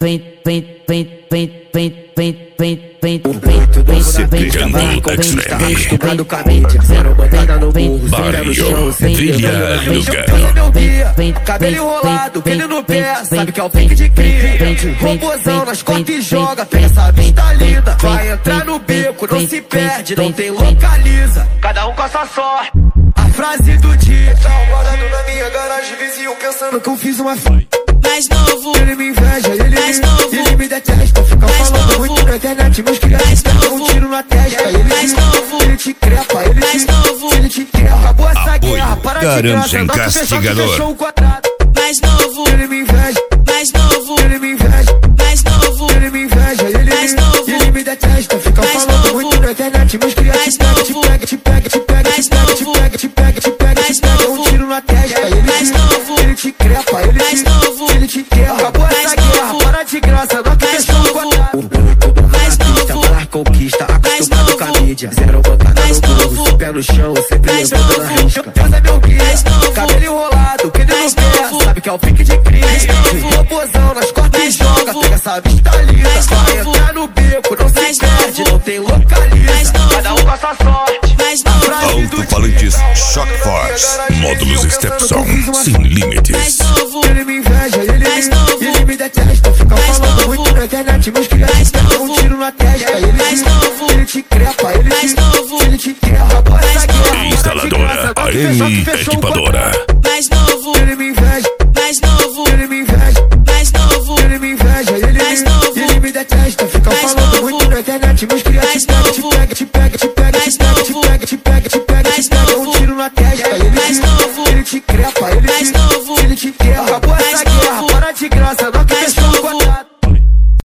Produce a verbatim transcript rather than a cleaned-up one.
vem, vem, vem, vem, vem, vem, vem, vem, Secando Quebrando cabide, zero botada no burro, zero no chão, sem Vilha meu guia, cabelo enrolado, pele no pé, sabe que é o pique de crime. Robozão nas costas e joga, pega essa vista linda. Vai entrar no beco, não se perde, não tem localiza. Cada um com a sua sorte. A frase do dia, tá guardado na minha garagem, vizinho pensando que eu fiz uma f... Mais novo, ele me inveja, ele mais me, novo, ele me detesta. Fica mais falando novo, muito na internet, meus criados dão um tiro na testa. Ele, mais te, novo, ele te crepa, ele mais te, novo, ele te quer. Acabou essa Apoio guerra, para de Garantem graça, agora tu fechou, tu Castigador. fechou o quadrado. mais novo, Ele me inveja, mais novo, ele me inveja, mais novo, ele me inveja, ele mais me, novo, ele me detesta. Fica mais falando novo, muito na internet, meus criados mais te pega, te novo, pega, te pega, te pega, mais te pega, te novo, pega, te pega, te pega, mais te pega, um novo, tiro na testa. Ele mais te, novo, ele te crepa, ele mais te, novo, ele te quer. Acabou mais essa guerra, novo, para de graça, agora tu mais fechou o novo, quadrado. mais Pista, novo, falar conquista, mais acostumado com a novo, mídia. Zero botada mais no burro, novo, pé no chão, sempre mais levando na novo, risca. Deus é meu guia, mais novo, cabelo enrolado, pele no mais pé, novo, sabe que é o pique de crime. mais novo, Robozão nas costas e mais joga, novo, pega essa vista linda. mais Vai novo, entrar no beco, não se mais perde, novo, não tem localiza. mais novo, Cada um com a sua sorte. mais novo, Alto-falantes Shock Force. Módulos Stepson sem limites. mais novo, Ele me inveja, ele mais me, novo, ele me detesta. Fica mais falando novo, muito na internet, meus criados mais dão um novo, tiro na testa. Ele mais te, novo, ele te crepa, ele mais te, novo, ele te quer. Acabou essa mais guerra, novo, Instaladora para de graça, agora tu A M fechou, tu fechou o Equipadora.